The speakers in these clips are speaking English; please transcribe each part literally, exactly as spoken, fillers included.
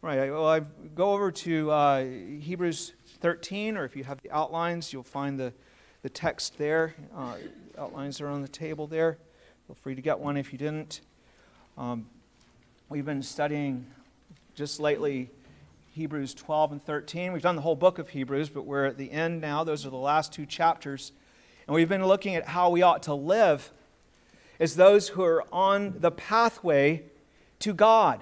Right. Well, I go over to uh, Hebrews thirteen, or if you have the outlines, you'll find the, the text there. Uh, outlines are on the table there. Feel free to get one if you didn't. Um, we've been studying just lately Hebrews twelve and thirteen. We've done the whole book of Hebrews, but we're at the end now. Those are the last two chapters. And we've been looking at how we ought to live as those who are on the pathway to God,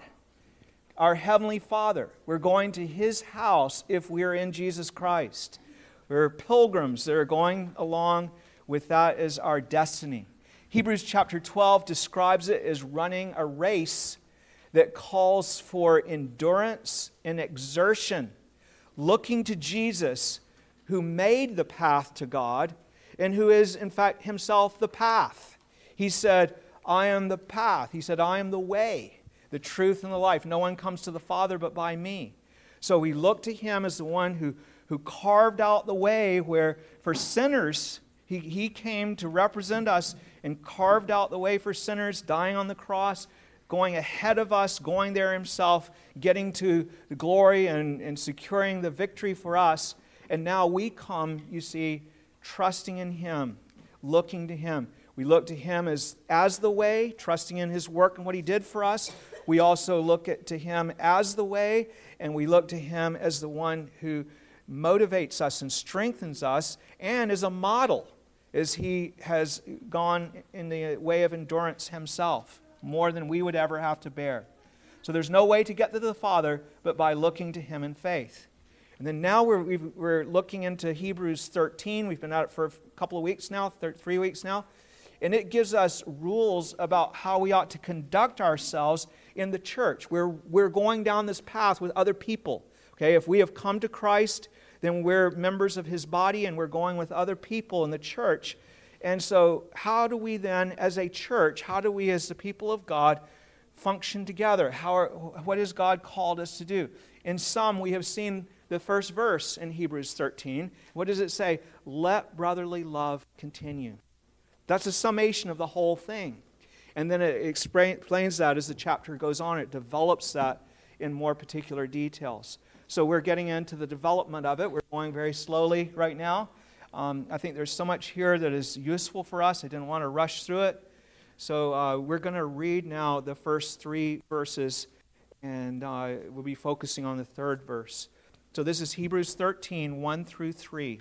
our Heavenly Father. We're going to His house if we're in Jesus Christ. We're pilgrims that are going along with that as our destiny. Hebrews chapter twelve describes it as running a race that calls for endurance and exertion, looking to Jesus, who made the path to God and who is, in fact, Himself the path. He said, I am the path. He said, I am the way, the truth, and the life. No one comes to the Father but by me. So we look to Him as the one who, who carved out the way where for sinners, he, he came to represent us and carved out the way for sinners, dying on the cross, going ahead of us, going there Himself, getting to the glory and, and securing the victory for us. And now we come, you see, trusting in Him, looking to Him. We look to Him as, as the way, trusting in His work and what He did for us. We also look at, to Him as the way, and we look to Him as the one who motivates us and strengthens us, and as a model, as He has gone in the way of endurance Himself, more than we would ever have to bear. So there's no way to get to the Father but by looking to Him in faith. And then now we're, we've, we're looking into Hebrews thirteen. We've been at it for a couple of weeks now, th- three weeks now. And it gives us rules about how we ought to conduct ourselves in the church. We're, we're going down this path with other people. Okay, if we have come to Christ, then we're members of His body and we're going with other people in the church. And so how do we then, as a church, how do we as the people of God function together? How are, what has God called us to do? In some, we have seen the first verse in Hebrews thirteen. What does it say? Let brotherly love continue. That's a summation of the whole thing. And then it explains that as the chapter goes on. It develops that in more particular details. So we're getting into the development of it. We're going very slowly right now. Um, I think there's so much here that is useful for us. I didn't want to rush through it. So uh, we're going to read now the first three verses, and uh, we'll be focusing on the third verse. So this is Hebrews thirteen, one through three.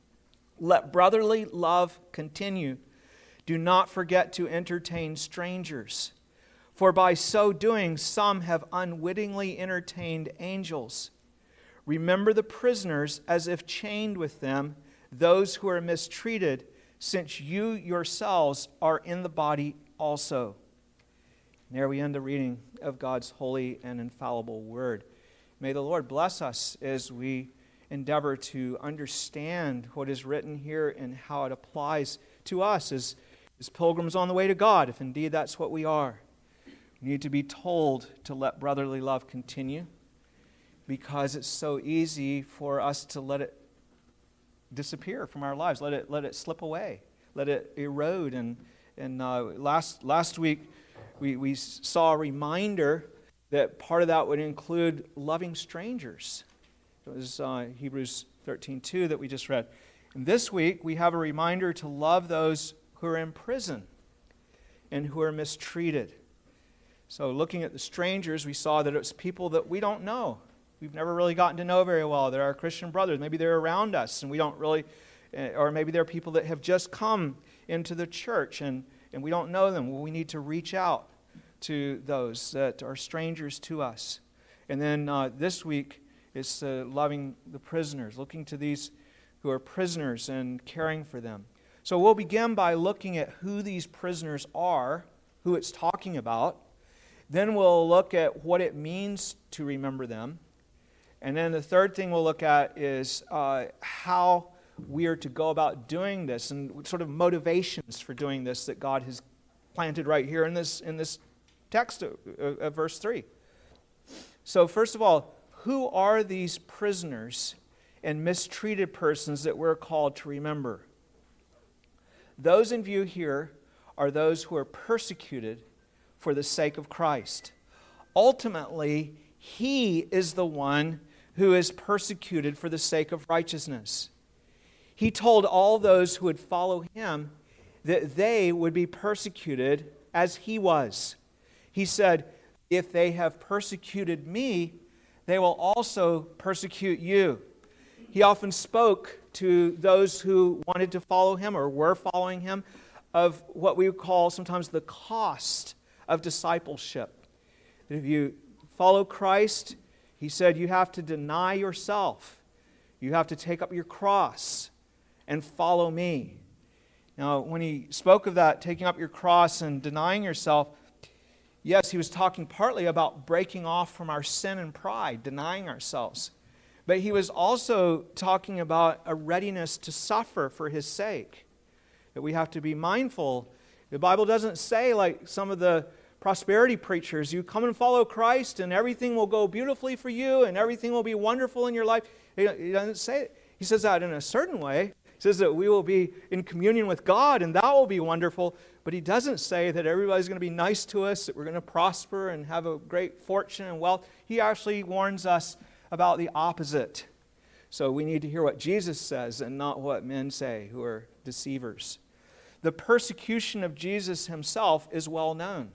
Let brotherly love continue. Do not forget to entertain strangers, for by so doing some have unwittingly entertained angels. Remember the prisoners as if chained with them, those who are mistreated, since you yourselves are in the body also. And there we end the reading of God's holy and infallible word. May the Lord bless us as we endeavor to understand what is written here and how it applies to us as, as pilgrims on the way to God, if indeed that's what we are. We need to be told to let brotherly love continue, because it's so easy for us to let it disappear from our lives, let it let it slip away, let it erode. And and uh, last last week we we saw a reminder that part of that would include loving strangers. It was uh, Hebrews thirteen two that we just read. And this week we have a reminder to love those who are in prison and who are mistreated. So looking at the strangers, we saw that it's people that we don't know. We've never really gotten to know very well. They're our Christian brothers. Maybe they're around us and we don't really, or maybe they're people that have just come into the church and, and we don't know them. Well, we need to reach out to those that are strangers to us. And then uh, this week is uh, loving the prisoners, looking to these who are prisoners and caring for them. So we'll begin by looking at who these prisoners are, who it's talking about. Then we'll look at what it means to remember them. And then the third thing we'll look at is uh, how we are to go about doing this and sort of motivations for doing this that God has planted right here in this in this text of, of verse three. So first of all, who are these prisoners and mistreated persons that we're called to remember? Those in view here are those who are persecuted for the sake of Christ. Ultimately, He is the one who is persecuted for the sake of righteousness. He told all those who would follow him that they would be persecuted as he was. He said, if they have persecuted me, they will also persecute you. He often spoke to those who wanted to follow him or were following him of what we would call sometimes the cost of discipleship. That if you follow Christ, he said you have to deny yourself. You have to take up your cross and follow me. Now, when he spoke of that, taking up your cross and denying yourself, yes, he was talking partly about breaking off from our sin and pride, denying ourselves. But he was also talking about a readiness to suffer for his sake. That we have to be mindful. The Bible doesn't say, like some of the prosperity preachers, you come and follow Christ and everything will go beautifully for you and everything will be wonderful in your life. He doesn't say it. He says that in a certain way. He says that we will be in communion with God and that will be wonderful. But he doesn't say that everybody's going to be nice to us, that we're going to prosper and have a great fortune and wealth. He actually warns us about the opposite. So we need to hear what Jesus says and not what men say who are deceivers. The persecution of Jesus himself is well known.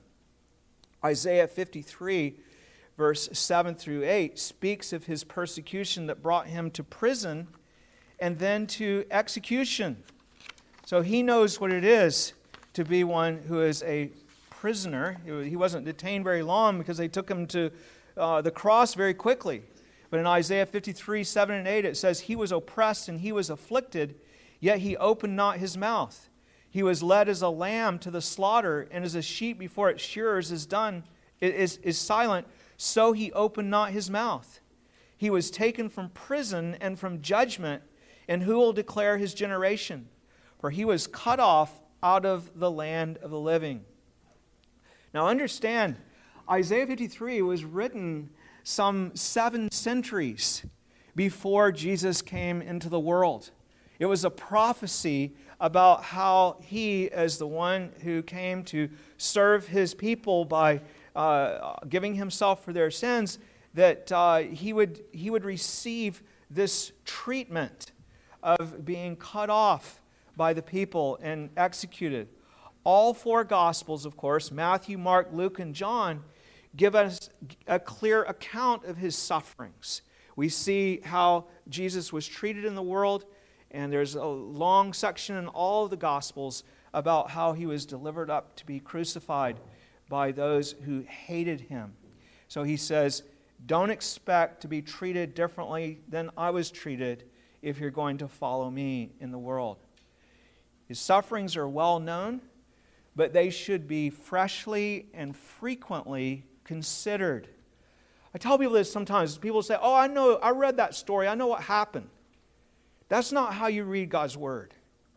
Isaiah fifty-three, verse seven through eight, speaks of his persecution that brought him to prison and then to execution. So he knows what it is to be one who is a prisoner. He wasn't detained very long because they took him to uh, the cross very quickly. But in Isaiah fifty-three, seven and eight, it says, he was oppressed and he was afflicted, yet he opened not his mouth. He was led as a lamb to the slaughter, and as a sheep before its shearers is done, is, is silent, so he opened not his mouth. He was taken from prison and from judgment, and who will declare his generation? For he was cut off out of the land of the living. Now understand, Isaiah fifty-three was written some seven centuries before Jesus came into the world. It was a prophecy about how he, as the one who came to serve his people by uh, giving himself for their sins, that uh, he would he would receive this treatment of being cut off by the people and executed. All four Gospels, of course, Matthew, Mark, Luke, and John, give us a clear account of his sufferings. We see how Jesus was treated in the world, and there's a long section in all of the Gospels about how he was delivered up to be crucified by those who hated him. So he says, don't expect to be treated differently than I was treated if you're going to follow me in the world. His sufferings are well known, but they should be freshly and frequently considered. I tell people this sometimes. People say, oh, I know, I read that story. I know what happened. That's not how you read God's Word.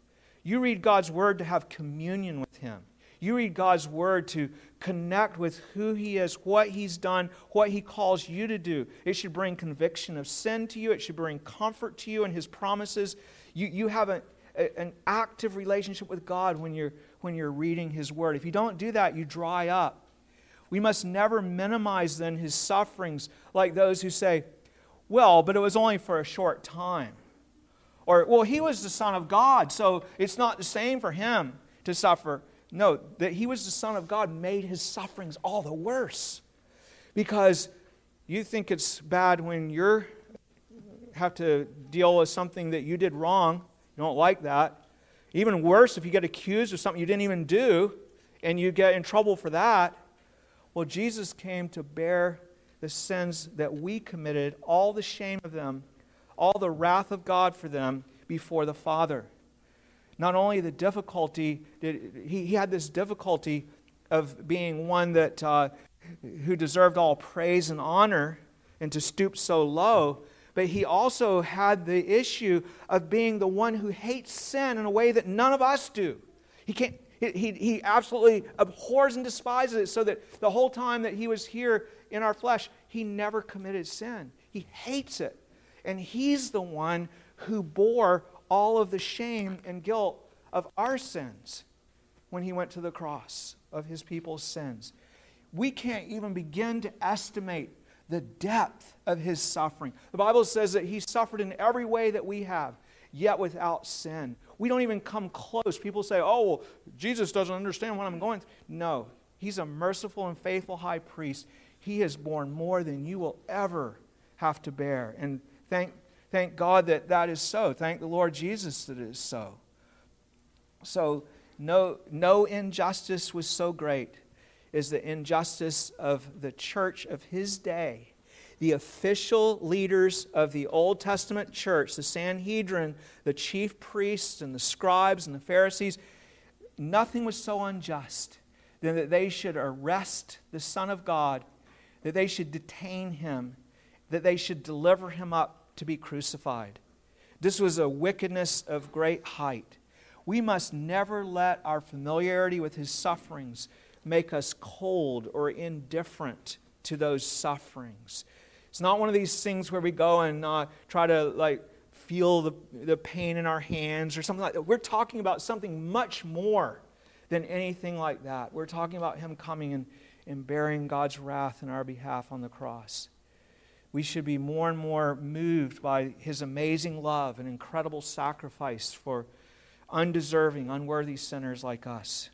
You read God's Word to have communion with Him. You read God's Word to connect with who He is, what He's done, what He calls you to do. It should bring conviction of sin to you. It should bring comfort to you and His promises. You, you have a, a, an active relationship with God when you're, when you're reading His Word. If you don't do that, you dry up. We must never minimize then His sufferings like those who say, well, but it was only for a short time. Or, well, He was the Son of God, so it's not the same for Him to suffer. No, that He was the Son of God made His sufferings all the worse. Because you think it's bad when you have to deal with something that you did wrong. You don't like that. Even worse if you get accused of something you didn't even do and you get in trouble for that. Well, Jesus came to bear the sins that we committed, all the shame of them, all the wrath of God for them before the Father. Not only the difficulty, did, he, he had this difficulty of being one that uh, who deserved all praise and honor and to stoop so low, but He also had the issue of being the one who hates sin in a way that none of us do. He can't. He, he absolutely abhors and despises it, so that the whole time that He was here in our flesh, He never committed sin. He hates it. And He's the one who bore all of the shame and guilt of our sins when He went to the cross, of His people's sins. We can't even begin to estimate the depth of his suffering. The Bible says that he suffered in every way that we have, yet without sin. We don't even come close. People say, oh, well, Jesus doesn't understand what I'm going through. No, he's a merciful and faithful high priest. He has borne more than you will ever have to bear. And thank, thank God that that is so. Thank the Lord Jesus that it is so. So no, no injustice was so great as the injustice of the church of his day. The official leaders of the Old Testament church, the Sanhedrin, the chief priests and the scribes and the Pharisees, nothing was so unjust than that they should arrest the Son of God, that they should detain him, that they should deliver him up to be crucified. This was a wickedness of great height. We must never let our familiarity with his sufferings make us cold or indifferent to those sufferings. It's not one of these things where we go and uh, try to like feel the, the pain in our hands or something like that. We're talking about something much more than anything like that. We're talking about him coming and, and bearing God's wrath in our behalf on the cross. We should be more and more moved by his amazing love and incredible sacrifice for undeserving, unworthy sinners like us.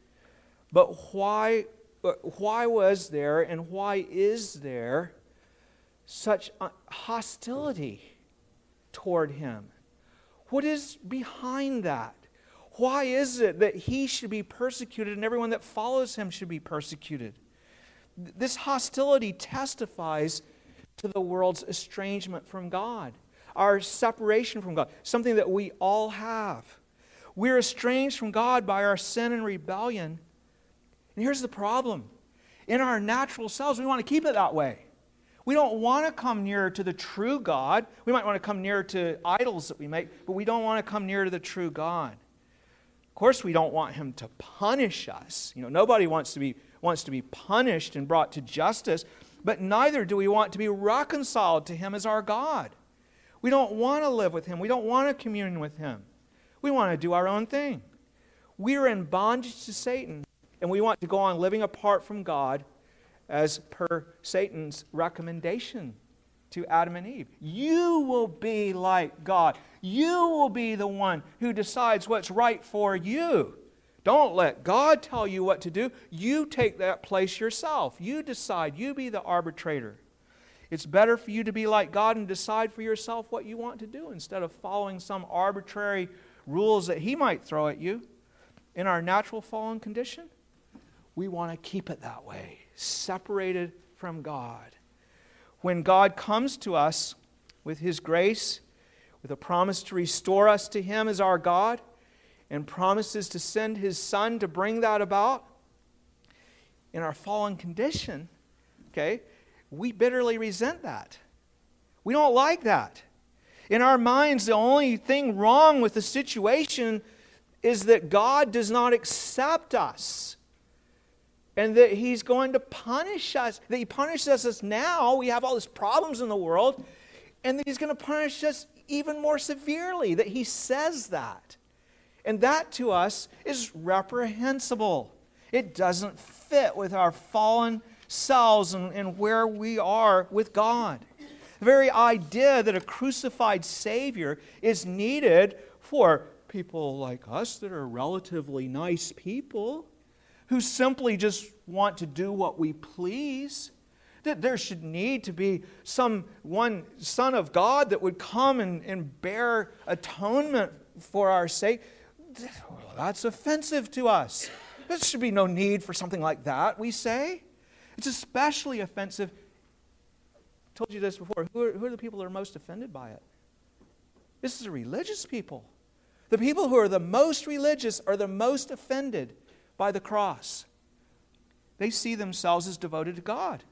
But why, why was there and why is there such hostility toward him? What is behind that? Why is it that he should be persecuted and everyone that follows him should be persecuted? This hostility testifies to the world's estrangement from God, our separation from God, something that we all have. We're estranged from God by our sin and rebellion. And here's the problem. In our natural selves, we want to keep it that way. We don't want to come nearer to the true God. We might want to come nearer to idols that we make, but we don't want to come nearer to the true God. Of course, we don't want him to punish us. You know, nobody wants to be wants to be punished and brought to justice, but neither do we want to be reconciled to him as our God. We don't want to live with him. We don't want to commune with him. We want to do our own thing. We are in bondage to Satan, and we want to go on living apart from God as per Satan's recommendation to Adam and Eve. You will be like God. You will be the one who decides what's right for you. Don't let God tell you what to do. You take that place yourself. You decide. You be the arbitrator. It's better for you to be like God and decide for yourself what you want to do instead of following some arbitrary rules that he might throw at you. In our natural fallen condition, we want to keep it that way, separated from God. When God comes to us with his grace, with a promise to restore us to him as our God, and promises to send his Son to bring that about, in our fallen condition, okay, we bitterly resent that. We don't like that. In our minds, the only thing wrong with the situation is that God does not accept us. And that he's going to punish us. That he punishes us now. We have all these problems in the world. And that he's going to punish us even more severely. That he says that. And that to us is reprehensible. It doesn't fit with our fallen selves and, and where we are with God. The very idea that a crucified Savior is needed for people like us that are relatively nice people, who simply just want to do what we please, that there should need to be some one Son of God that would come and, and bear atonement for our sake. Well, that's offensive to us. There should be no need for something like that, we say. It's especially offensive. I told you this before. Who are, who are the people that are most offended by it? This is the religious people. The people who are the most religious are the most offended by the cross. They see themselves as devoted to God.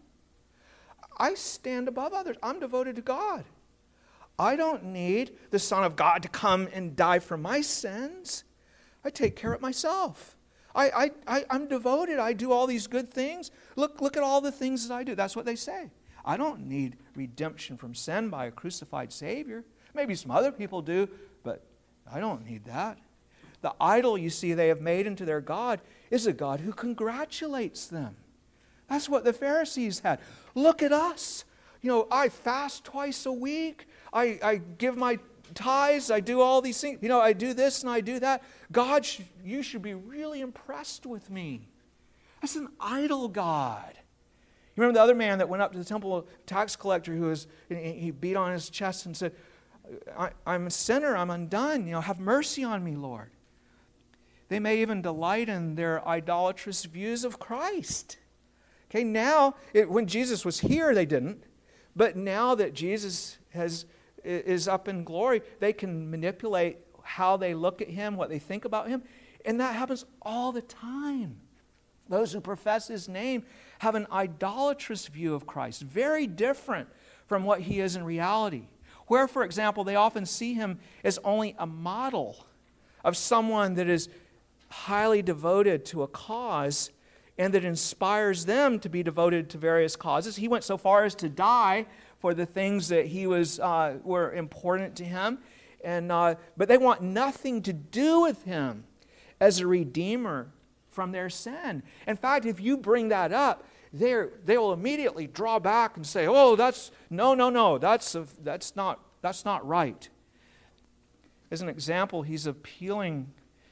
I stand above others. I'm devoted to God. I don't need the Son of God to come and die for my sins. I take care of myself. I, I, I, I'm devoted. I do all these good things. Look, look at all the things that I do. That's what they say. I don't need redemption from sin by a crucified Savior. Maybe some other people do, but I don't need that. The idol, you see, they have made into their God is a God who congratulates them. That's what the Pharisees had. Look at us. you know, I fast twice a week. I, I give my tithes. I do all these things. You know, I do this and I do that. God, sh- you should be really impressed with me. That's an idol god. You remember the other man that went up to the temple tax collector who was, he beat on his chest and said, I, I'm a sinner. I'm undone. You know, have mercy on me, Lord. They may even delight in their idolatrous views of Christ. Okay, now, it, when Jesus was here, they didn't. But now that Jesus has is up in glory, they can manipulate how they look at him, what they think about him. And that happens all the time. Those who profess his name have an idolatrous view of Christ, very different from what he is in reality. Where, for example, they often see him as only a model of someone that is highly devoted to a cause and that inspires them to be devoted to various causes. He went so far as to die for the things that he was uh, were important to him, and uh, but they want nothing to do with him as a redeemer from their sin. In fact, if you bring that up, they they will immediately draw back and say, "Oh, that's no, no, no. That's a, that's not that's not right." As an example, he's appealing,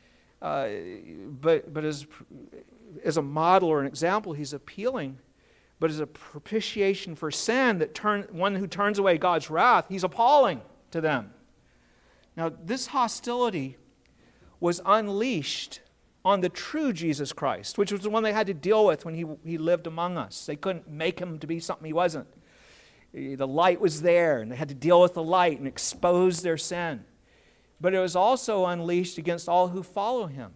uh, but but as as a model or an example, he's appealing. But as a propitiation for sin, that turn one who turns away God's wrath, he's appalling to them. Now, this hostility was unleashed on the true Jesus Christ, which was the one they had to deal with when he, he lived among us. They couldn't make him to be something he wasn't. The light was there, and they had to deal with the light and expose their sin. But it was also unleashed against all who follow him.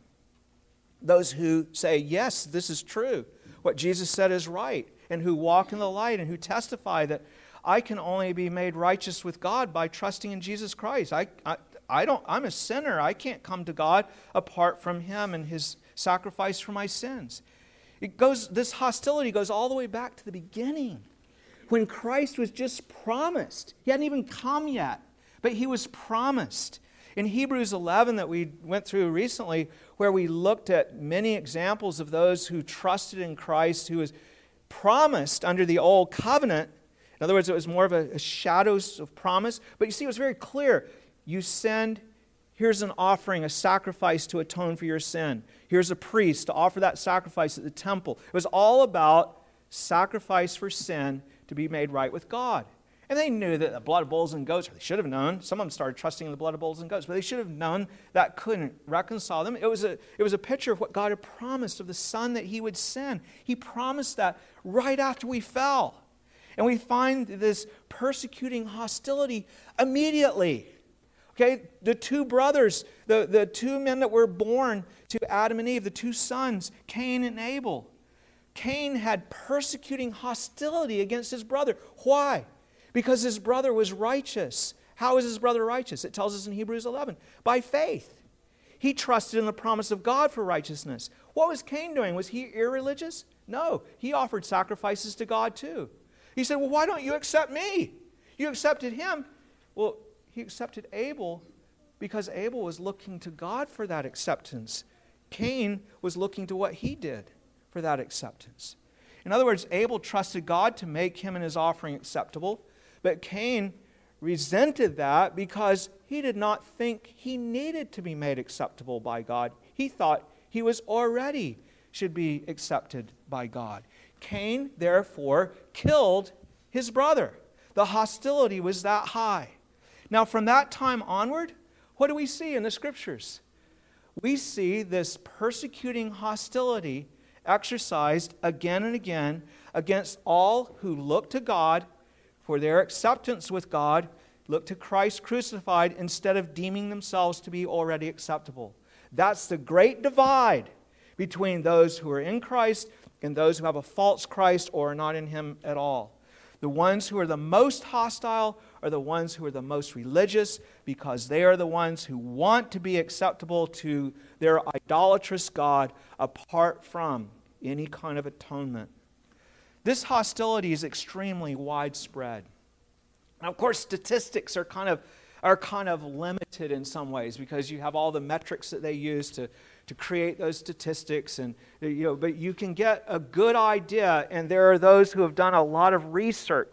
Those who say, yes, this is true. What Jesus said is right. And who walk in the light and who testify that I can only be made righteous with God by trusting in Jesus Christ. I, I, I don't, I'm a sinner. I can't come to God apart from him and his sacrifice for my sins. It goes, this hostility goes all the way back to the beginning when Christ was just promised. He hadn't even come yet, but he was promised. In Hebrews eleven that we went through recently, where we looked at many examples of those who trusted in Christ, who was promised under the old covenant. In other words, it was more of a, a shadows of promise. But you see, it was very clear. You send, here's an offering, a sacrifice to atone for your sin. Here's a priest to offer that sacrifice at the temple. It was all about sacrifice for sin to be made right with God. And they knew that the blood of bulls and goats, or they should have known, some of them started trusting in the blood of bulls and goats, but they should have known that couldn't reconcile them. It was a, it was a picture of what God had promised of the Son that he would send. He promised that right after we fell. And we find this persecuting hostility immediately. Okay, the two brothers, the, the two men that were born to Adam and Eve, the two sons, Cain and Abel. Cain had persecuting hostility against his brother. Why? Because his brother was righteous. How is his brother righteous? It tells us in Hebrews eleven. By faith. He trusted in the promise of God for righteousness. What was Cain doing? Was he irreligious? No. He offered sacrifices to God too. He said, well, why don't you accept me? You accepted him. Well, he accepted Abel because Abel was looking to God for that acceptance. Cain was looking to what he did for that acceptance. In other words, Abel trusted God to make him and his offering acceptable. But Cain resented that because he did not think he needed to be made acceptable by God. He thought he was already should be accepted by God. Cain, therefore, killed his brother. The hostility was that high. Now, from that time onward, what do we see in the Scriptures? We see this persecuting hostility exercised again and again against all who look to God for their acceptance with God, look to Christ crucified instead of deeming themselves to be already acceptable. That's the great divide between those who are in Christ and those who have a false Christ or are not in him at all. The ones who are the most hostile are the ones who are the most religious because they are the ones who want to be acceptable to their idolatrous God apart from any kind of atonement. This hostility is extremely widespread. Now, of course, statistics are kind of are kind of limited in some ways because you have all the metrics that they use to, to create those statistics, and you know, but you can get a good idea, and there are those who have done a lot of research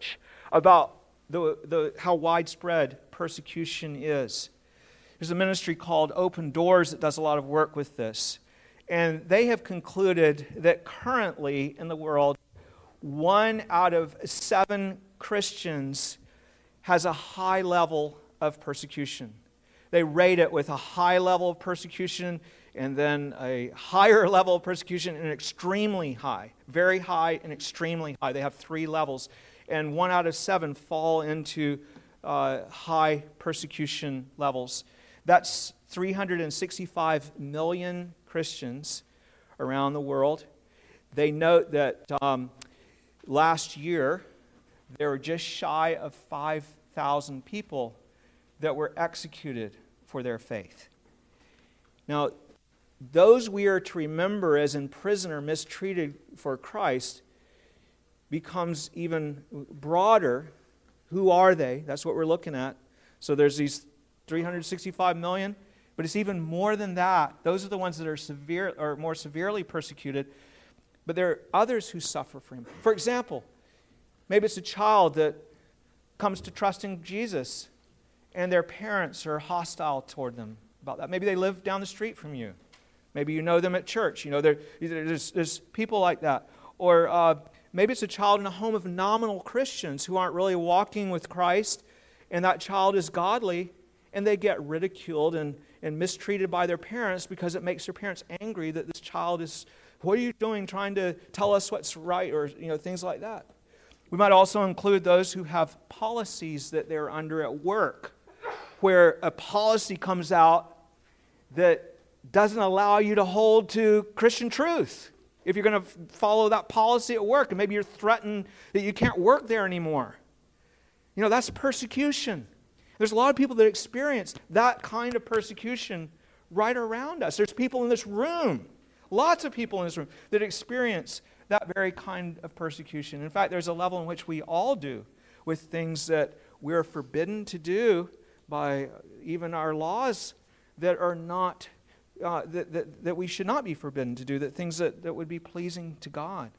about the, the, how widespread persecution is. There's a ministry called Open Doors that does a lot of work with this. And they have concluded that currently in the world, one out of seven Christians has a high level of persecution. They rate it with a high level of persecution and then a higher level of persecution and extremely high. Very high and extremely high. They have three levels. And one out of seven fall into uh, high persecution levels. That's three hundred sixty-five million Christians around the world. They note that um, last year there were just shy of five thousand people that were executed for their faith. Now, those we are to remember as in prison or mistreated for Christ becomes even broader. Who are they? That's what we're looking at. So there's these three hundred sixty-five million, but it's even more than that. Those are the ones that are severe or more severely persecuted. But there are others who suffer for him. For example, maybe it's a child that comes to trusting Jesus and their parents are hostile toward them about that. Maybe they live down the street from you. Maybe you know them at church. You know, there, there's, there's people like that. Or uh, maybe it's a child in a home of nominal Christians who aren't really walking with Christ, and that child is godly, and they get ridiculed and, and mistreated by their parents because it makes their parents angry that this child is, what are you doing trying to tell us what's right, or you know, things like that. We might also include those who have policies that they're under at work, where a policy comes out that doesn't allow you to hold to Christian truth. If you're going to follow that policy at work, and maybe you're threatened that you can't work there anymore. You know, that's persecution. There's a lot of people that experience that kind of persecution right around us. There's people in this room, lots of people in this room, that experience that very kind of persecution. In fact, there's a level in which we all do with things that we're forbidden to do by even our laws that are not, uh, that, that, that we should not be forbidden to do, that things that, that would be pleasing to God.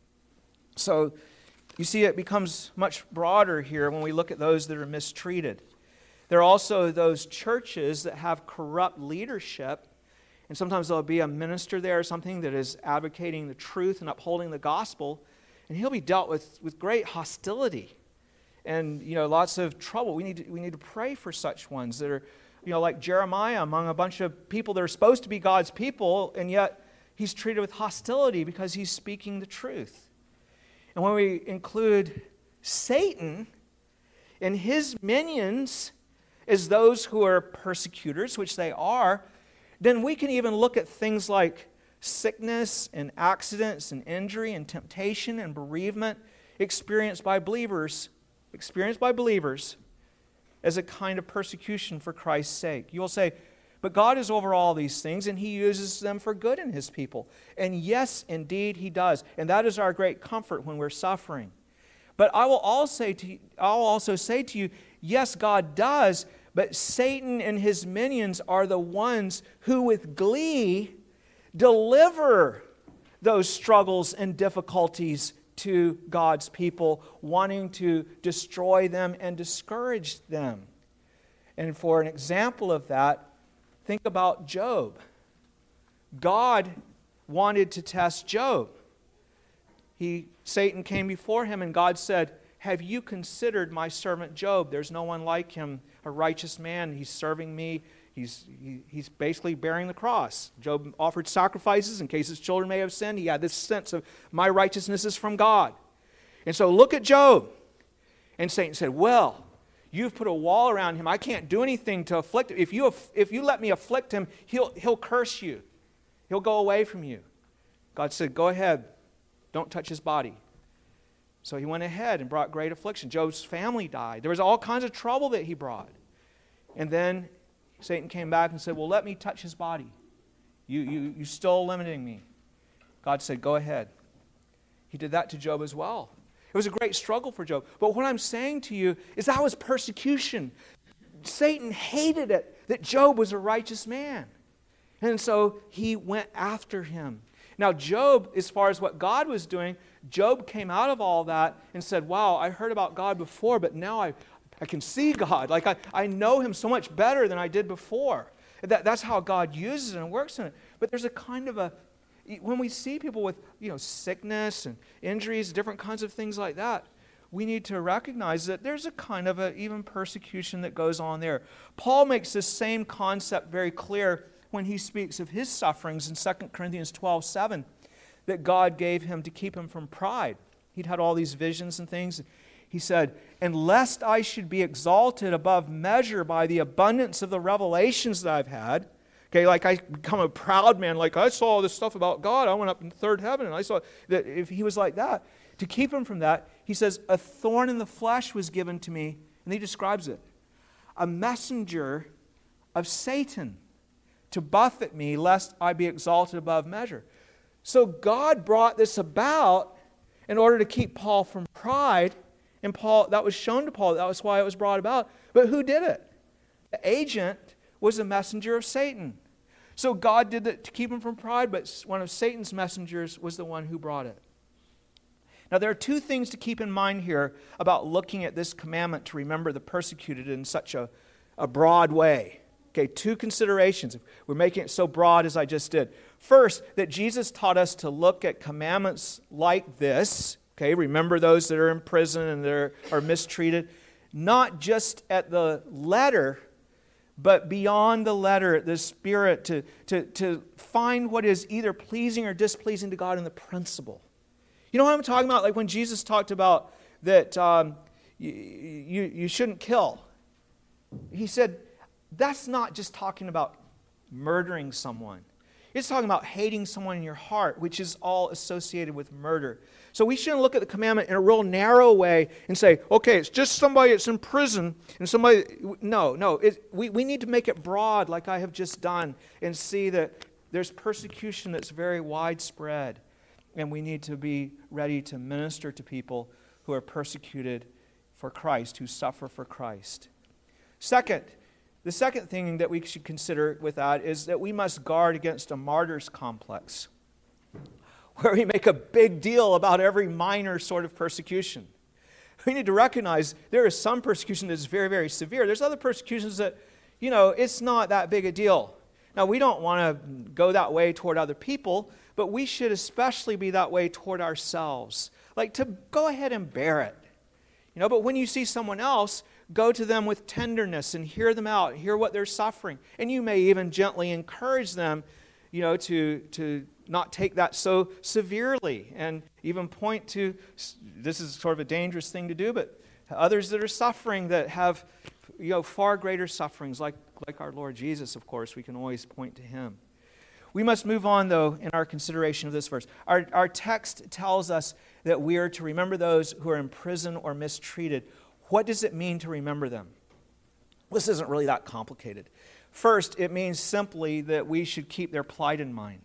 So you see, it becomes much broader here when we look at those that are mistreated. There are also those churches that have corrupt leadership, and sometimes there'll be a minister there or something that is advocating the truth and upholding the gospel, and he'll be dealt with with great hostility and, you know, lots of trouble. We need to, we need to pray for such ones that are, you know, like Jeremiah among a bunch of people that are supposed to be God's people, and yet he's treated with hostility because he's speaking the truth. And when we include Satan and his minions as those who are persecutors, which they are, then we can even look at things like sickness and accidents and injury and temptation and bereavement experienced by believers, experienced by believers as a kind of persecution for Christ's sake. You will say, but God is over all these things, and he uses them for good in his people. And yes, indeed, he does. And that is our great comfort when we're suffering. But I will also say to you, I'll also say to you, yes, God does, but Satan and his minions are the ones who with glee deliver those struggles and difficulties to God's people, wanting to destroy them and discourage them. And for an example of that, think about Job. God wanted to test Job. He, Satan came before him, and God said, have you considered my servant Job? There's no one like him, a righteous man. He's serving me. He's, he, he's basically bearing the cross. Job offered sacrifices in case his children may have sinned. He had this sense of, my righteousness is from God. And so look at Job. And Satan said, well, you've put a wall around him. I can't do anything to afflict him. If you, if you let me afflict him, he'll, he'll curse you. He'll go away from you. God said, go ahead. Don't touch his body. So he went ahead and brought great affliction. Job's family died. There was all kinds of trouble that he brought. And then Satan came back and said, well, let me touch his body. You, you, you're still limiting me. God said, go ahead. He did that to Job as well. It was a great struggle for Job. But what I'm saying to you is that was persecution. Satan hated it that Job was a righteous man. And so he went after him. Now, Job, as far as what God was doing, Job came out of all that and said, wow, I heard about God before, but now I, I can see God. Like, I, I know him so much better than I did before. That, that's how God uses it and works in it. But there's a kind of a, when we see people with, you know, sickness and injuries, different kinds of things like that, we need to recognize that there's a kind of a, even persecution that goes on there. Paul makes this same concept very clear when he speaks of his sufferings in Second Corinthians twelve seven, that God gave him to keep him from pride. He'd had all these visions and things. He said, and lest I should be exalted above measure by the abundance of the revelations that I've had. Okay, like I become a proud man, like I saw all this stuff about God. I went up in the third heaven and I saw that. If he was like that, to keep him from that, he says, a thorn in the flesh was given to me, and he describes it. A messenger of Satan to buffet me, lest I be exalted above measure. So God brought this about in order to keep Paul from pride, and Paul, that was shown to Paul. That was why it was brought about. But who did it? The agent was a messenger of Satan. So God did it to keep him from pride, but one of Satan's messengers was the one who brought it. Now, there are two things to keep in mind here about looking at this commandment to remember the persecuted in such a, a broad way. Okay, two considerations. We're making it so broad as I just did. First, that Jesus taught us to look at commandments like this. Okay, remember those that are in prison and that are, are mistreated. Not just at the letter, but beyond the letter, the spirit, to, to, to find what is either pleasing or displeasing to God in the principle. You know what I'm talking about? Like when Jesus talked about that um, you, you, you shouldn't kill. He said, that's not just talking about murdering someone. It's talking about hating someone in your heart, which is all associated with murder. So we shouldn't look at the commandment in a real narrow way and say, okay, it's just somebody that's in prison and somebody... No, no. It, we, we need to make it broad like I have just done and see that there's persecution that's very widespread. And we need to be ready to minister to people who are persecuted for Christ, who suffer for Christ. Second, the second thing that we should consider with that is that we must guard against a martyr's complex, where we make a big deal about every minor sort of persecution. We need to recognize there is some persecution that is very, very severe. There's other persecutions that, you know, it's not that big a deal. Now, we don't want to go that way toward other people, but we should especially be that way toward ourselves. Like to go ahead and bear it. You know, but when you see someone else, go to them with tenderness and hear them out, hear what they're suffering. And you may even gently encourage them, you know, to, to not take that so severely and even point to, this is sort of a dangerous thing to do, but others that are suffering that have, you know, far greater sufferings, like, like our Lord Jesus, of course, we can always point to him. We must move on, though, in our consideration of this verse. Our, our text tells us that we are to remember those who are in prison or mistreated. What does it mean to remember them? This isn't really that complicated. First, it means simply that we should keep their plight in mind.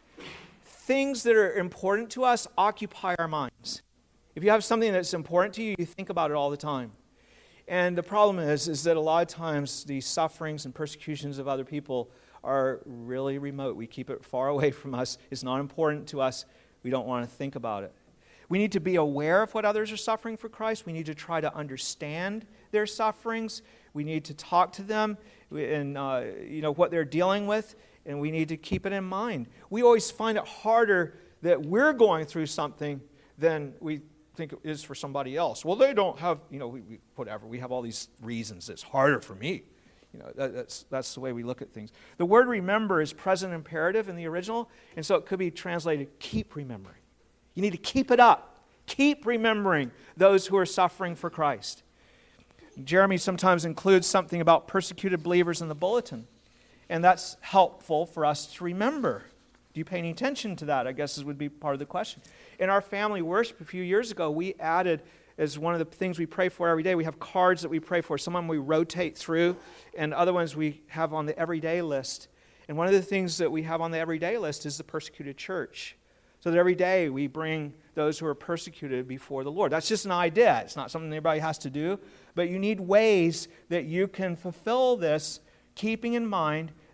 Things that are important to us occupy our minds. If you have something that's important to you, you think about it all the time. And the problem is, is that a lot of times the sufferings and persecutions of other people are really remote. We keep it far away from us. It's not important to us. We don't want to think about it. We need to be aware of what others are suffering for Christ. We need to try to understand their sufferings. We need to talk to them and uh, you know what they're dealing with, and we need to keep it in mind. We always find it harder that we're going through something than we think it is for somebody else. Well, they don't have, you know, we, we, whatever. We have all these reasons. It's harder for me. You know, that, that's that's the way we look at things. The word remember is present imperative in the original, and so it could be translated keep remembering. You need to keep it up. Keep remembering those who are suffering for Christ. Jeremy sometimes includes something about persecuted believers in the bulletin, and that's helpful for us to remember. Do you pay any attention to that? I guess this would be part of the question. In our family worship a few years ago, we added, as one of the things we pray for every day, we have cards that we pray for. Some of them we rotate through, and other ones we have on the everyday list. And one of the things that we have on the everyday list is the persecuted church. So that every day we bring those who are persecuted before the Lord. That's just an idea. It's not something everybody has to do. But you need ways that you can fulfill this, keeping in mind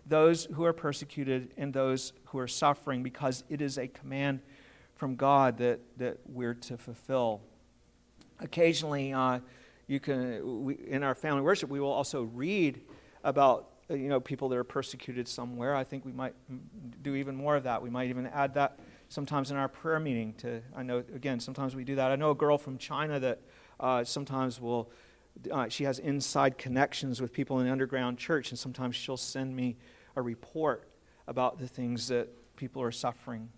those who are persecuted and those who are suffering, because it is a command from God that, that we're to fulfill. Occasionally, uh, you can we, in our family worship, we will also read about uh, you know people that are persecuted somewhere. I think we might do even more of that. We might even add that sometimes in our prayer meeting. To I know again, sometimes we do that. I know a girl from China that uh, sometimes will. Uh, she has inside connections with people in the underground church, and sometimes she'll send me a report about the things that people are suffering.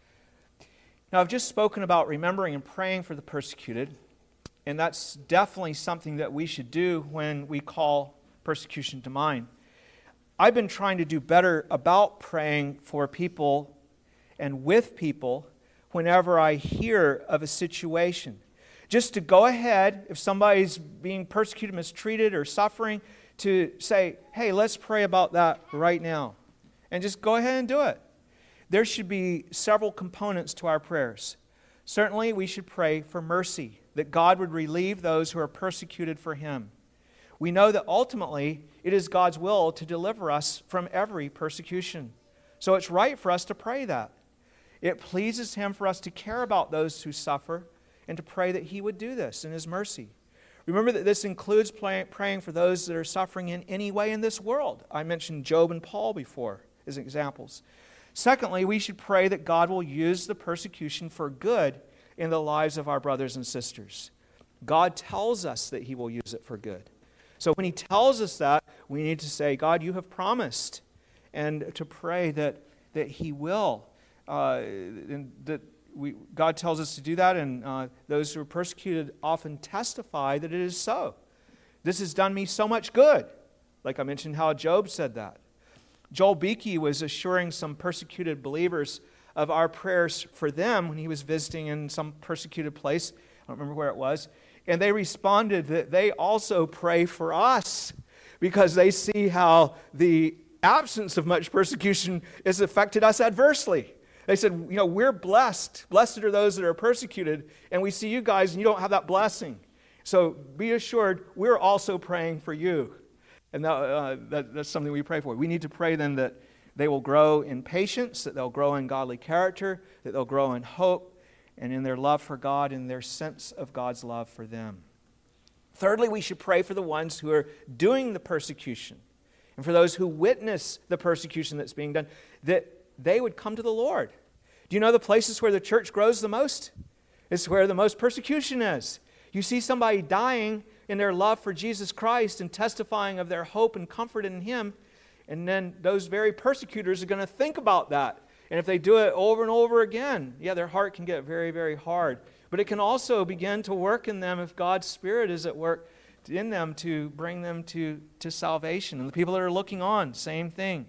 Now, I've just spoken about remembering and praying for the persecuted, and that's definitely something that we should do when we call persecution to mind. I've been trying to do better about praying for people and with people whenever I hear of a situation. Just to go ahead, if somebody's being persecuted, mistreated, or suffering, to say, hey, let's pray about that right now. And just go ahead and do it. There should be several components to our prayers. Certainly, we should pray for mercy, that God would relieve those who are persecuted for Him. We know that ultimately, it is God's will to deliver us from every persecution. So it's right for us to pray that. It pleases Him for us to care about those who suffer, and to pray that He would do this in His mercy. Remember that this includes praying for those that are suffering in any way in this world. I mentioned Job and Paul before as examples. Secondly, we should pray that God will use the persecution for good in the lives of our brothers and sisters. God tells us that He will use it for good. So when He tells us that, we need to say, God, You have promised, and to pray that, that He will, uh, and that We, God tells us to do that, and uh, those who are persecuted often testify that it is so. This has done me so much good. Like I mentioned how Job said that. Joel Beakey was assuring some persecuted believers of our prayers for them when he was visiting in some persecuted place. I don't remember where it was. And they responded that they also pray for us because they see how the absence of much persecution has affected us adversely. They said, you know, we're blessed. Blessed are those that are persecuted. And we see you guys and you don't have that blessing. So be assured, we're also praying for you. And that, uh, that, that's something we pray for. We need to pray then that they will grow in patience, that they'll grow in godly character, that they'll grow in hope, and in their love for God and their sense of God's love for them. Thirdly, we should pray for the ones who are doing the persecution, and for those who witness the persecution that's being done, that they would come to the Lord. Do you know the places where the church grows the most? It's where the most persecution is. You see somebody dying in their love for Jesus Christ and testifying of their hope and comfort in Him, and then those very persecutors are going to think about that. And if they do it over and over again, yeah, their heart can get very, very hard. But it can also begin to work in them if God's Spirit is at work in them to bring them to, to salvation. And the people that are looking on, same thing.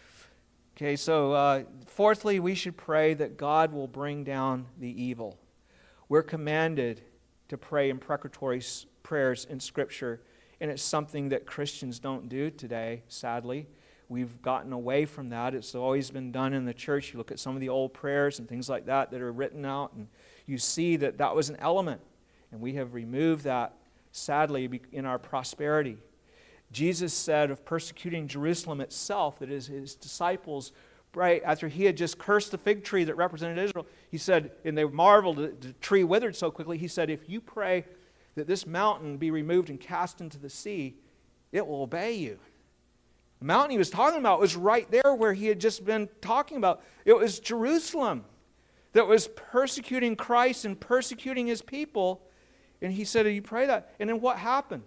Okay, so uh, fourthly, we should pray that God will bring down the evil. We're commanded to pray imprecatory prayers in Scripture, and it's something that Christians don't do today, sadly. We've gotten away from that. It's always been done in the church. You look at some of the old prayers and things like that that are written out, and you see that that was an element, and we have removed that, sadly, in our prosperity. Jesus said of persecuting Jerusalem itself, that his, his disciples, right after He had just cursed the fig tree that represented Israel, He said, and they marveled that the tree withered so quickly, He said, if you pray that this mountain be removed and cast into the sea, it will obey you. The mountain He was talking about was right there where He had just been talking about. It was Jerusalem that was persecuting Christ and persecuting His people. And He said, you pray that. And then what happened?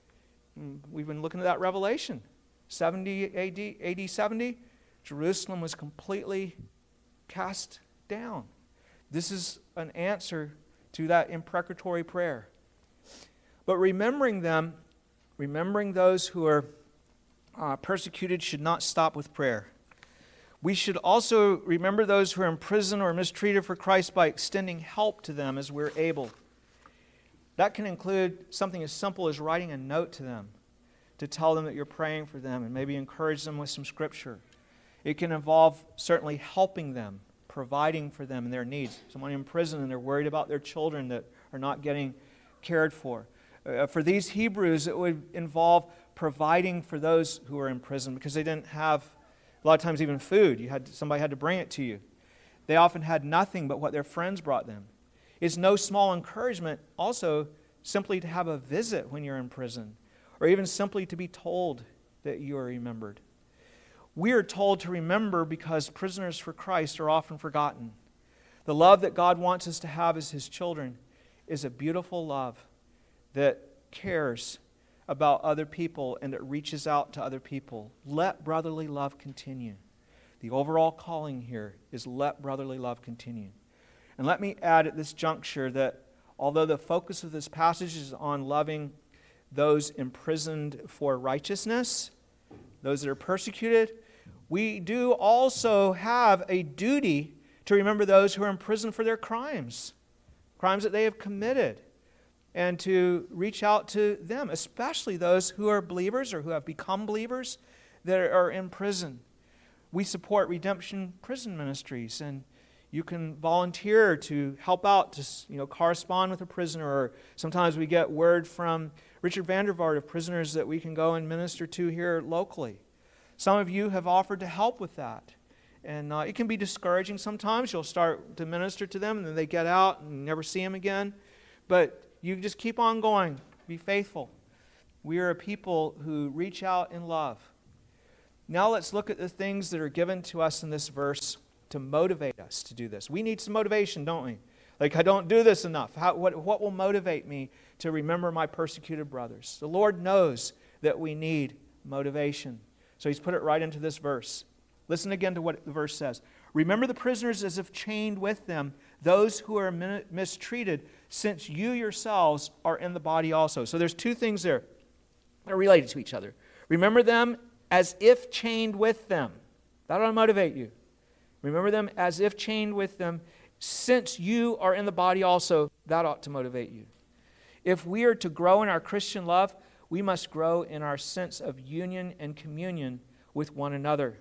We've been looking at that Revelation. seventy A D, A D seventy, Jerusalem was completely cast down. This is an answer to that imprecatory prayer. But remembering them, remembering those who are uh, persecuted should not stop with prayer. We should also remember those who are in prison or mistreated for Christ by extending help to them as we're able. That can include something as simple as writing a note to them to tell them that you're praying for them and maybe encourage them with some Scripture. It can involve certainly helping them, providing for them and their needs. Someone in prison and they're worried about their children that are not getting cared for. Uh, for these Hebrews, it would involve providing for those who are in prison because they didn't have A lot of times even food. You had somebody had to bring it to you. They often had nothing but what their friends brought them. It's no small encouragement also simply to have a visit when you're in prison, or even simply to be told that you are remembered. We are told to remember because prisoners for Christ are often forgotten. The love that God wants us to have as His children is a beautiful love that cares about other people and that reaches out to other people. Let brotherly love continue. The overall calling here is let brotherly love continue. And let me add at this juncture that although the focus of this passage is on loving those imprisoned for righteousness, those that are persecuted, we do also have a duty to remember those who are in prison for their crimes, crimes that they have committed, and to reach out to them, especially those who are believers or who have become believers that are in prison. We support Redemption Prison Ministries, and you can volunteer to help out, to you know, correspond with a prisoner, or sometimes we get word from Richard Vandervaart of prisoners that we can go and minister to here locally. Some of you have offered to help with that. And uh, it can be discouraging sometimes. You'll start to minister to them, and then they get out and never see them again. But you just keep on going. Be faithful. We are a people who reach out in love. Now let's look at the things that are given to us in this verse to motivate us to do this. We need some motivation, don't we? Like, I don't do this enough. How, what, what will motivate me to remember my persecuted brothers? The Lord knows that we need motivation. So He's put it right into this verse. Listen again to what the verse says. Remember the prisoners as if chained with them, those who are mistreated, since you yourselves are in the body also. So there's two things there that are related to each other. Remember them as if chained with them. That ought to motivate you. Remember them as if chained with them, since you are in the body also. That ought to motivate you. If we are to grow in our Christian love, we must grow in our sense of union and communion with one another.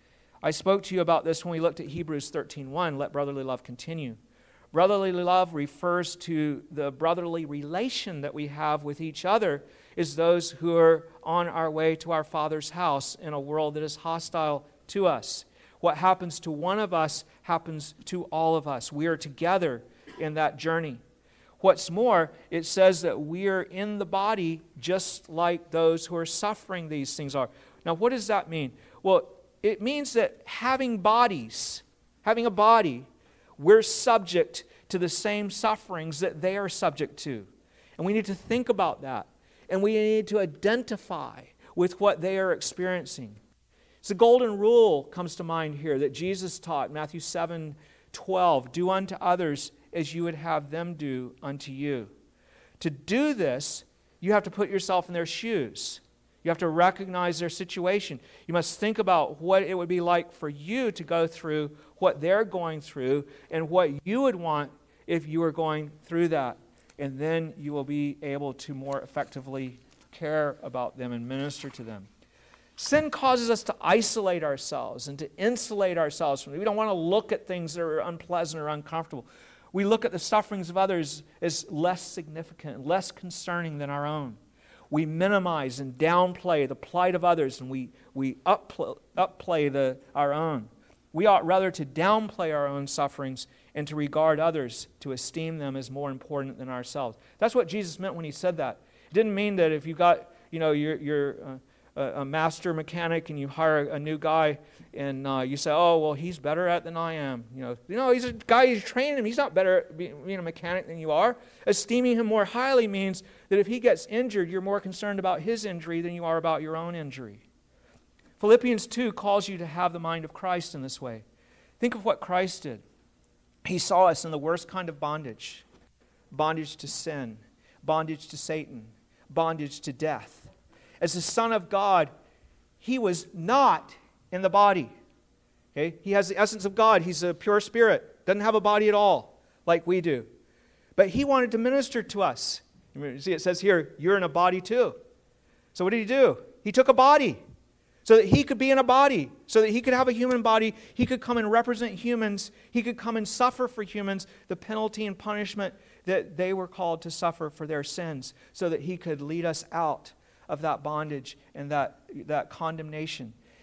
I spoke to you about this when we looked at Hebrews thirteen one, let brotherly love continue. Brotherly love refers to the brotherly relation that we have with each other as those who are on our way to our Father's house in a world that is hostile to us. What happens to one of us happens to all of us. We are together in that journey. What's more, it says that we are in the body just like those who are suffering these things are. Now, what does that mean? Well, it means that having bodies, having a body, we're subject to the same sufferings that they are subject to. And we need to think about that. And we need to identify with what they are experiencing. So the golden rule comes to mind here that Jesus taught, Matthew seven twelve, do unto others as you would have them do unto you. To do this, you have to put yourself in their shoes. You have to recognize their situation. You must think about what it would be like for you to go through what they're going through and what you would want if you were going through that. And then you will be able to more effectively care about them and minister to them. Sin causes us to isolate ourselves and to insulate ourselves from it. We don't want to look at things that are unpleasant or uncomfortable. We look at the sufferings of others as less significant, less concerning than our own. We minimize and downplay the plight of others, and we, we upplay, upplay the, our own. We ought rather to downplay our own sufferings and to regard others, to esteem them as more important than ourselves. That's what Jesus meant when He said that. It didn't mean that if you got, you know, you're, you're uh, a master mechanic and you hire a new guy and uh, you say, oh, well, he's better at it than I am. You know, you know, he's a guy, you train him. He's not better at being a mechanic than you are. Esteeming him more highly means that if he gets injured, you're more concerned about his injury than you are about your own injury. Philippians two calls you to have the mind of Christ in this way. Think of what Christ did. He saw us in the worst kind of bondage. Bondage to sin, bondage to Satan, bondage to death. As the Son of God, He was not in the body. Okay? He has the essence of God. He's a pure spirit. Doesn't have a body at all like we do. But He wanted to minister to us. You see, it says here, you're in a body too. So what did He do? He took a body so that He could be in a body, so that He could have a human body. He could come and represent humans. He could come and suffer for humans the penalty and punishment that they were called to suffer for their sins, so that He could lead us out of that bondage and that, that condemnation.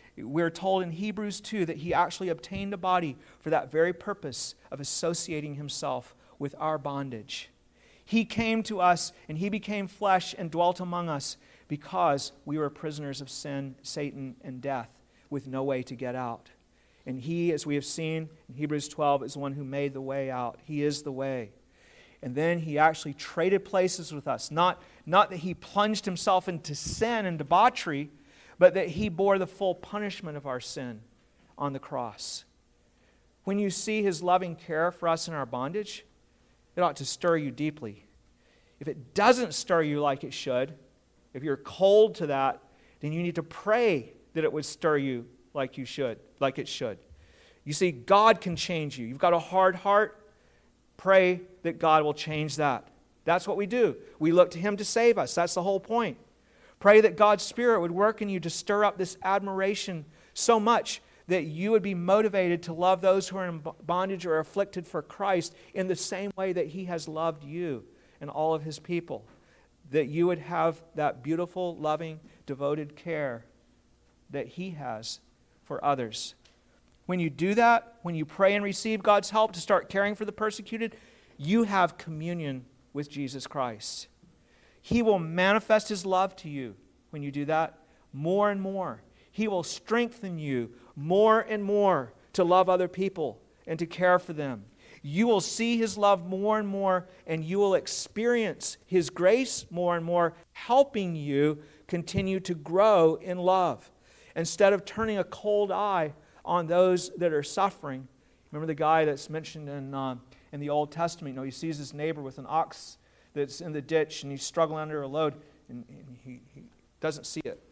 We're told in Hebrews two that he actually obtained a body for that very purpose of associating himself with our bondage. He came to us and he became flesh and dwelt among us because we were prisoners of sin, Satan, and death with no way to get out. And he, as we have seen in Hebrews twelve, is the one who made the way out. He is the way. And then he actually traded places with us. Not, not that he plunged himself into sin and debauchery, but that he bore the full punishment of our sin on the cross. When you see his loving care for us in our bondage, it ought to stir you deeply. If it doesn't stir you like it should, if you're cold to that, then you need to pray that it would stir you like you should, like it should. You see, God can change you. You've got a hard heart. Pray that God will change that. That's what we do. We look to him to save us. That's the whole point. Pray that God's Spirit would work in you to stir up this admiration so much that you would be motivated to love those who are in bondage or afflicted for Christ in the same way that he has loved you and all of his people. That you would have that beautiful, loving, devoted care that he has for others. When you do that, when you pray and receive God's help to start caring for the persecuted, you have communion with Jesus Christ. He will manifest his love to you when you do that more and more. He will strengthen you more and more to love other people and to care for them. You will see his love more and more, and you will experience his grace more and more, helping you continue to grow in love. Instead of turning a cold eye on those that are suffering. Remember the guy that's mentioned in, uh, in the Old Testament? You know, he sees his neighbor with an ox that's in the ditch, and he's struggling under a load, and, and he, he doesn't see it.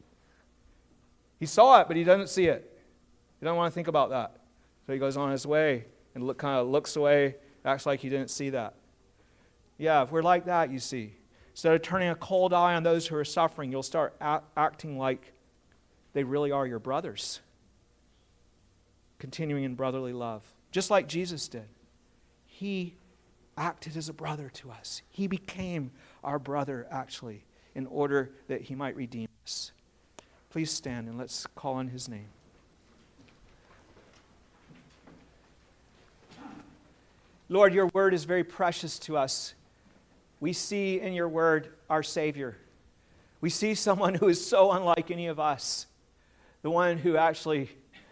He saw it, but he doesn't see it. He doesn't want to think about that. So he goes on his way and look, kind of looks away, acts like he didn't see that. Yeah, if we're like that, you see, instead of turning a cold eye on those who are suffering, you'll start a- acting like they really are your brothers. Continuing in brotherly love, just like Jesus did. He acted as a brother to us. He became our brother, actually, in order that he might redeem us. Please stand and let's call on his name. Lord, your word is very precious to us. We see in your word our Savior. We see someone who is so unlike any of us. The one who actually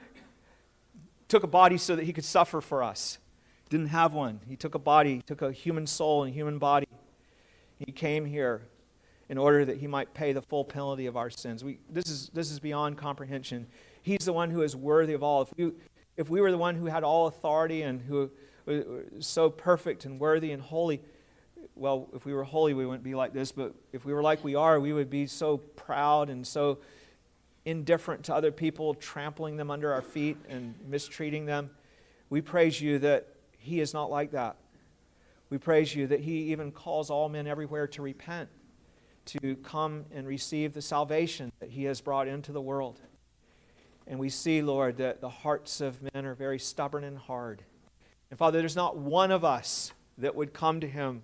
took a body so that he could suffer for us. Didn't have one. He took a body, took a human soul and a human body. He came here in order that he might pay the full penalty of our sins. We, this is this is beyond comprehension. He's the one who is worthy of all. If we, if we were the one who had all authority and who was so perfect and worthy and holy, well, if we were holy, we wouldn't be like this. But if we were like we are, we would be so proud and so indifferent to other people, trampling them under our feet and mistreating them. We praise you that he is not like that. We praise you that he even calls all men everywhere to repent, to come and receive the salvation that he has brought into the world. And we see, Lord, that the hearts of men are very stubborn and hard. And Father, there's not one of us that would come to him.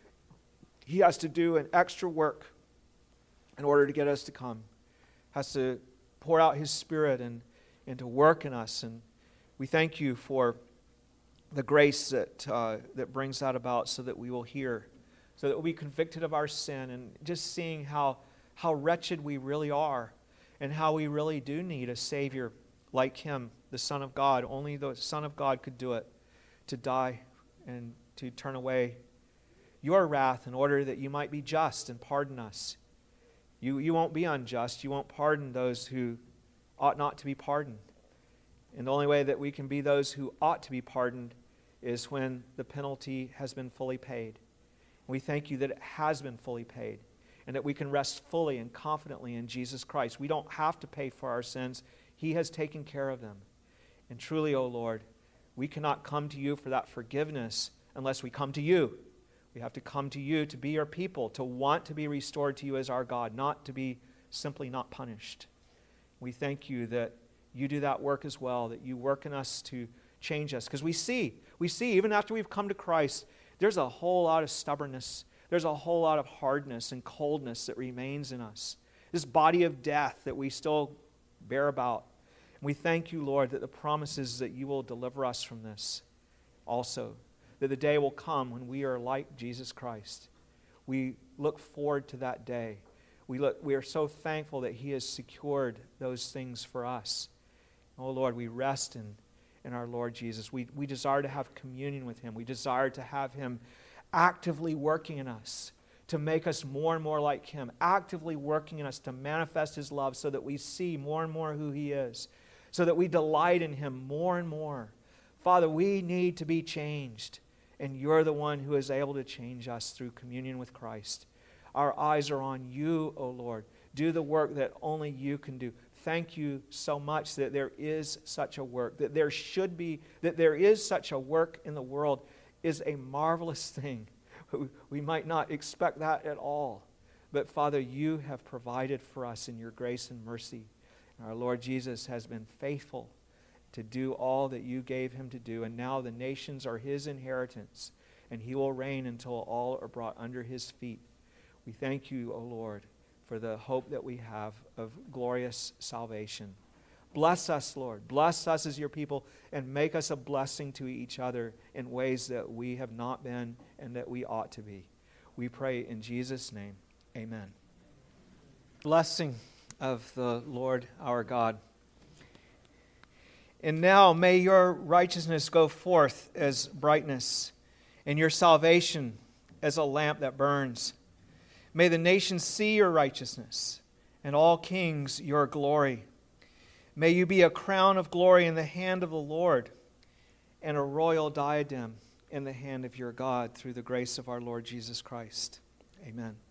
He has to do an extra work in order to get us to come. Has to pour out his Spirit and, and to work in us. And we thank you for the grace that uh, that brings that about so that we will hear, so that we'll be convicted of our sin and just seeing how, how wretched we really are and how we really do need a Savior like him, the Son of God. Only the Son of God could do it, to die and to turn away your wrath in order that you might be just and pardon us. You, you won't be unjust. You won't pardon those who ought not to be pardoned. And the only way that we can be those who ought to be pardoned is when the penalty has been fully paid. We thank you that it has been fully paid and that we can rest fully and confidently in Jesus Christ. We don't have to pay for our sins. He has taken care of them. And truly, O Lord, we cannot come to you for that forgiveness unless we come to you. We have to come to you to be your people, to want to be restored to you as our God, not to be simply not punished. We thank you that you do that work as well, that you work in us to change us. Because we see, we see, even after we've come to Christ, there's a whole lot of stubbornness. There's a whole lot of hardness and coldness that remains in us. This body of death that we still bear about. We thank you, Lord, that the promise is that you will deliver us from this also, that the day will come when we are like Jesus Christ. We look forward to that day. We look, we are so thankful that he has secured those things for us. Oh, Lord, we rest in, in our Lord Jesus. We, we desire to have communion with him. We desire to have him actively working in us to make us more and more like him, actively working in us to manifest his love so that we see more and more who he is, so that we delight in him more and more. Father, we need to be changed, and you're the one who is able to change us through communion with Christ. Our eyes are on you, O Lord. Do the work that only you can do. Thank you so much that there is such a work, that there should be, that there is such a work in the world is a marvelous thing. We might not expect that at all. But Father, you have provided for us in your grace and mercy. Our Lord Jesus has been faithful to do all that you gave him to do. And now the nations are his inheritance. And he will reign until all are brought under his feet. We thank you, O Lord, for the hope that we have of glorious salvation. Bless us, Lord. Bless us as your people and make us a blessing to each other in ways that we have not been and that we ought to be. We pray in Jesus' name. Amen. Blessing of the Lord our God. And now may your righteousness go forth as brightness, and your salvation as a lamp that burns. May the nations see your righteousness, and all kings your glory. May you be a crown of glory in the hand of the Lord, and a royal diadem in the hand of your God, through the grace of our Lord Jesus Christ. Amen.